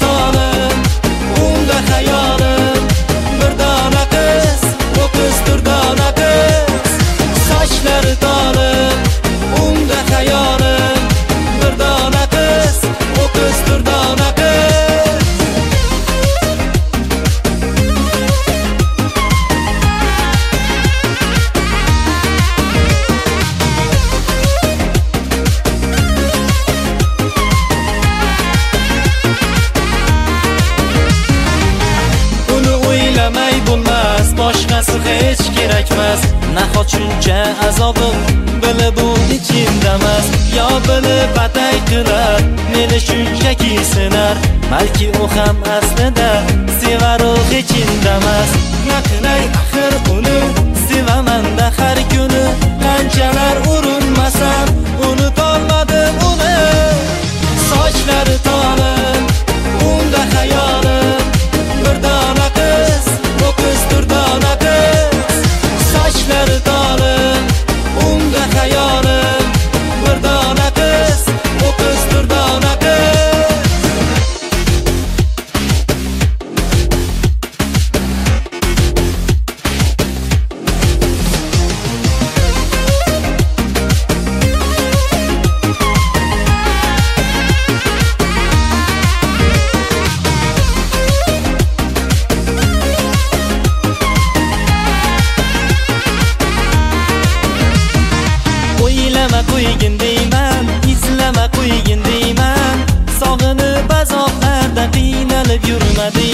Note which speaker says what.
Speaker 1: tolim, unda hayolim. Bir dona qiz, o qiz durdona qiz. Sochlari tolim, unda hayolim. Bir dona qiz, o qiz durdona qiz. Bo'lmas, boshqasi hech kerakmas. Nahot shuncha azobim bilib bu ichimdamas. Yo bilib atay qilar, meni shunchaki sinar. Balki u ham aslida sevar, u hech indamas. Na qilay axir uni, sevaman-da har kuni. Qanchalar urinmasam, unutolmadim uni. Sochlari tolim, unda hayolim. Bir dona qiz, o qiz durdona qiz. Sochlari tolim, unda hayolim. Bir dona qiz, o qiz durdona qiz. Qo'ygin deyman, izlama qo'ygin deyman. Sog'inib azoblarda qiynalib yurma deyman.